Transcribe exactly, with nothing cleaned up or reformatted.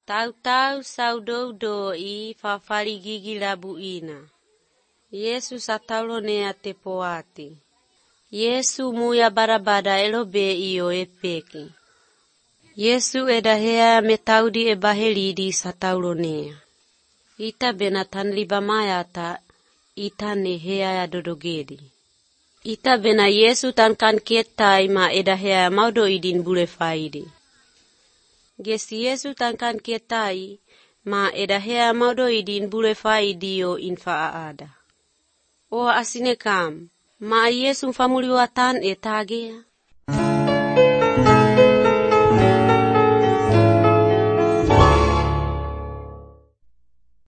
Tahu-tahu saudou-do i fafali gigi labuina. Yesu sataulonea tepoati. Yesu muya barabada elobe iyo epeki. Yesu edahea metaudi ebahelidi sataulonea. Ita benatan libamayata ita nehea ya dodogedi. Ita bena Yesu tankan kietai ma edahea maudo idin bule faidi. Gesi Yesu tankan kietai ma edahea maudo idin bule faidi yo infa ada. O asine kam, ma Yesu famuli watan etagea.